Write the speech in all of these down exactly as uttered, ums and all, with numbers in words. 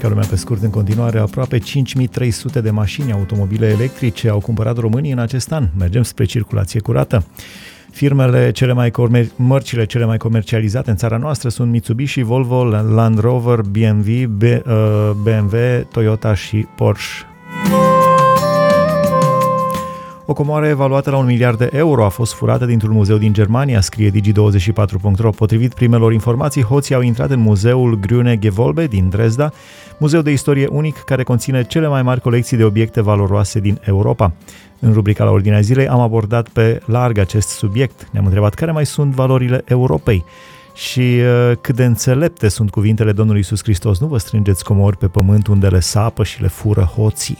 Ca lumea pe scurt, în continuare, aproape cinci mii trei sute de mașini, automobile electrice au cumpărat românii în acest an. Mergem spre circulație curată. Firmele cele mai comer- mărcile cele mai comercializate în țara noastră sunt Mitsubishi, Volvo, Land Rover, B M W, B, uh, B M W, Toyota și Porsche. O comoară evaluată la un miliard de euro a fost furată dintr-un muzeu din Germania, scrie Digi douăzeci și patru punct ro. Potrivit primelor informații, hoții au intrat în muzeul Grüne Gewölbe din Dresda, muzeu de istorie unic care conține cele mai mari colecții de obiecte valoroase din Europa. În rubrica La Ordinea Zilei am abordat pe larg acest subiect. Ne-am întrebat care mai sunt valorile Europei și uh, cât de înțelepte sunt cuvintele Domnului Iisus Hristos. Nu vă strângeți comori pe pământ unde le sapă și le fură hoții.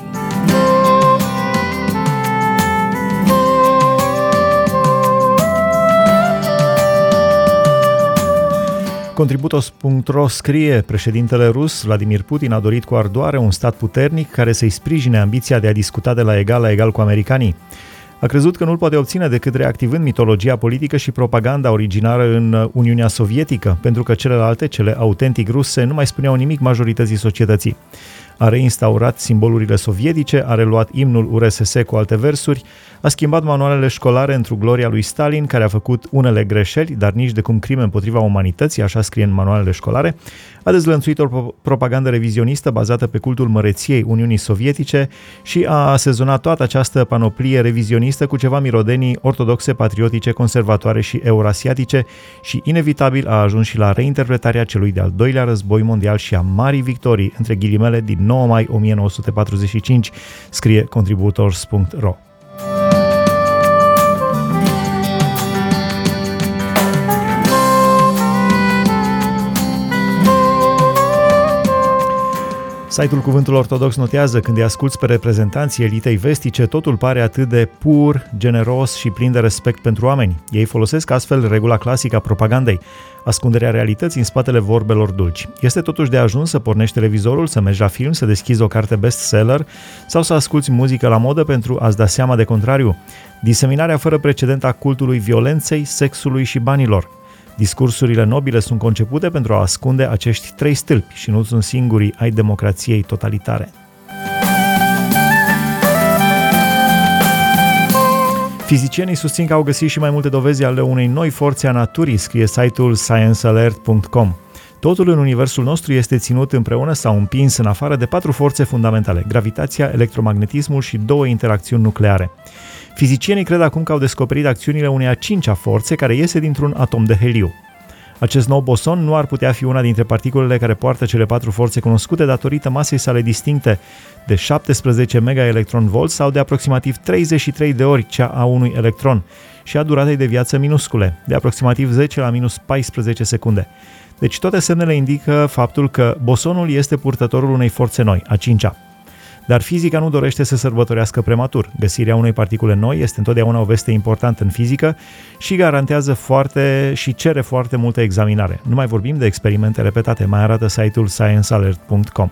Contributos punct ro scrie: președintele rus Vladimir Putin a dorit cu ardoare un stat puternic care să-i sprijine ambiția de a discuta de la egal la egal cu americanii. A crezut că nu-l poate obține decât reactivând mitologia politică și propaganda originară în Uniunea Sovietică, pentru că celelalte, cele autentic ruse, nu mai spuneau nimic majorității societății. A reinstaurat simbolurile sovietice, a reluat imnul U R S S cu alte versuri, a schimbat manualele școlare într-o gloria lui Stalin, care a făcut unele greșeli, dar nici de cum crime împotriva umanității, așa scrie în manualele școlare, a dezlănțuit o propagandă revizionistă bazată pe cultul măreției Uniunii Sovietice și a asezonat toată această panoplie revizionistă cu ceva mirodenii ortodoxe, patriotice, conservatoare și eurasiatice și inevitabil a ajuns și la reinterpretarea celui de-al doilea război mondial și a marii victorii, între ghilimele, din nouă mai o mie nouă sute patruzeci și cinci, scrie Contributors punct ro. Site-ul Cuvântul Ortodox notează: când îi asculți pe reprezentanții elitei vestice, totul pare atât de pur, generos și plin de respect pentru oameni. Ei folosesc astfel regula clasică a propagandei, ascunderea realității în spatele vorbelor dulci. Este totuși de ajuns să pornești televizorul, să mergi la film, să deschizi o carte bestseller sau să asculți muzică la modă pentru a-ți da seama de contrariu. Diseminarea fără precedent a cultului violenței, sexului și banilor. Discursurile nobile sunt concepute pentru a ascunde acești trei stâlpi și nu sunt singurii ai democrației totalitare. Fizicienii susțin că au găsit și mai multe dovezi ale unei noi forțe a naturii, scrie site-ul science alert punct com. Totul în universul nostru este ținut împreună sau împins în afară de patru forțe fundamentale: gravitația, electromagnetismul și două interacțiuni nucleare. Fizicienii cred acum că au descoperit acțiunile unei a cincea forțe care iese dintr-un atom de heliu. Acest nou boson nu ar putea fi una dintre particulele care poartă cele patru forțe cunoscute datorită masei sale distincte de șaptesprezece megaelectronvolți sau de aproximativ treizeci și trei de ori cea a unui electron și a duratei de viață minuscule, de aproximativ zece la minus paisprezece secunde. Deci toate semnele indică faptul că bosonul este purtătorul unei forțe noi, a cincea. Dar fizica nu dorește să sărbătorească prematur. Găsirea unei particule noi este întotdeauna o veste importantă în fizică și garantează foarte și cere foarte multă examinare. Nu mai vorbim de experimente repetate, mai arată site-ul science alert punct com.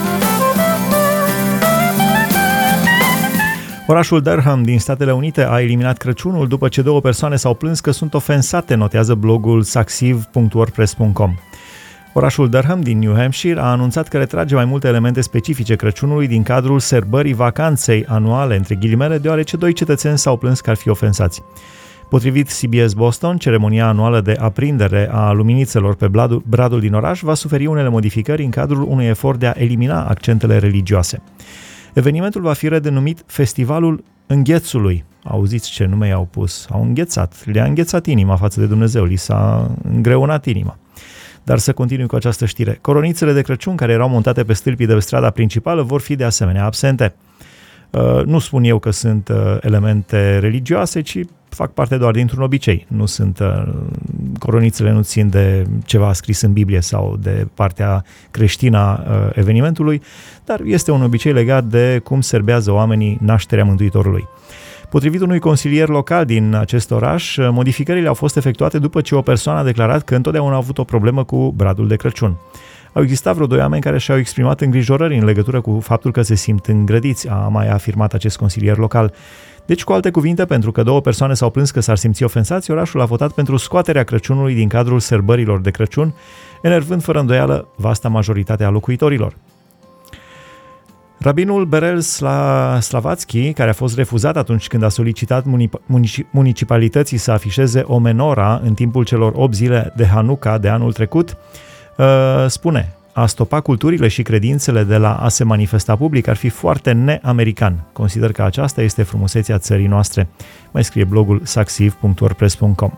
Orașul Durham din Statele Unite a eliminat Crăciunul după ce două persoane s-au plâns că sunt ofensate, notează blogul saxiv punct wordpress punct com. Orașul Durham din New Hampshire a anunțat că retrage mai multe elemente specifice Crăciunului din cadrul sărbării vacanței anuale, între ghilimele, deoarece doi cetățeni s-au plâns că ar fi ofensați. Potrivit C B S Boston, ceremonia anuală de aprindere a luminițelor pe bradul din oraș va suferi unele modificări în cadrul unui efort de a elimina accentele religioase. Evenimentul va fi redenumit Festivalul Înghețului. Auziți ce nume i-au pus? Au înghețat, le-a înghețat inima față de Dumnezeu, li s-a îngreunat inima. Dar să continui cu această știre. Coronițele de Crăciun care erau montate pe stâlpii de pe strada principală vor fi de asemenea absente. Uh, nu spun eu că sunt uh, elemente religioase, ci fac parte doar dintr-un obicei. Nu sunt, uh, coronițele nu țin de ceva scris în Biblie sau de partea creștină a uh, evenimentului, dar este un obicei legat de cum serbează oamenii nașterea Mântuitorului. Potrivit unui consilier local din acest oraș, modificările au fost efectuate după ce o persoană a declarat că întotdeauna a avut o problemă cu bradul de Crăciun. Au existat vreo doi oameni care și-au exprimat îngrijorări în legătură cu faptul că se simt îngrădiți, a mai afirmat acest consilier local. Deci, cu alte cuvinte, pentru că două persoane s-au plâns că s-ar simți ofensați, orașul a votat pentru scoaterea Crăciunului din cadrul sărbărilor de Crăciun, enervând fără îndoială vasta majoritate a locuitorilor. Rabinul Berel Slavatsky, care a fost refuzat atunci când a solicitat municipalității să afișeze o menora în timpul celor opt zile de Hanukkah de anul trecut, spune: a stopa culturile și credințele de la a se manifesta public ar fi foarte neamerican. Consider că aceasta este frumusețea țării noastre. Mai scrie blogul saxiv punct wordpress punct com.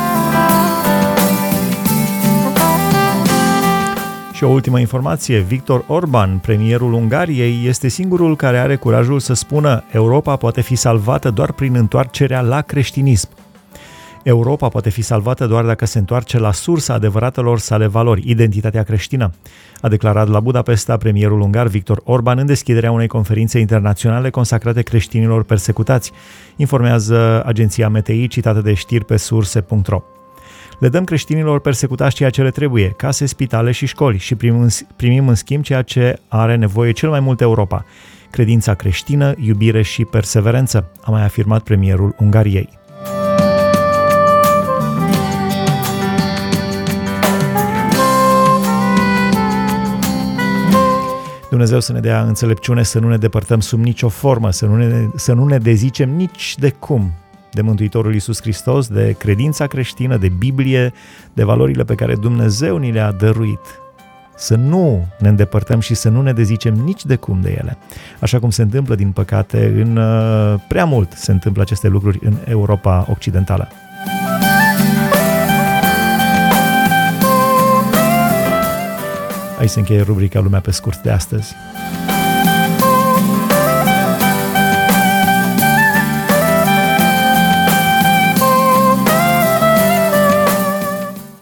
Și o ultimă informație, Viktor Orban, premierul Ungariei, este singurul care are curajul să spună: Europa poate fi salvată doar prin întoarcerea la creștinism. Europa poate fi salvată doar dacă se întoarce la sursa adevăratelor sale valori, identitatea creștină, a declarat la Budapesta premierul ungar Viktor Orban în deschiderea unei conferințe internaționale consacrate creștinilor persecutați, informează agenția M T I citată de știri pe surse punct ro. Le dăm creștinilor persecutați ceea ce le trebuie, case, spitale și școli, și primim, primim în schimb ceea ce are nevoie cel mai mult Europa: credința creștină, iubire și perseverență, a mai afirmat premierul Ungariei. Dumnezeu să ne dea înțelepciune să nu ne depărtăm sub nicio formă, să nu ne, să nu ne dezicem nici de cum de Mântuitorul Iisus Hristos, de credința creștină, de Biblie, de valorile pe care Dumnezeu ni le-a dăruit. Să nu ne îndepărtăm și să nu ne dezicem nici de cum de ele. Așa cum se întâmplă, din păcate, în prea mult se întâmplă aceste lucruri în Europa Occidentală. Aici se încheie rubrica Lumea pe scurt de astăzi.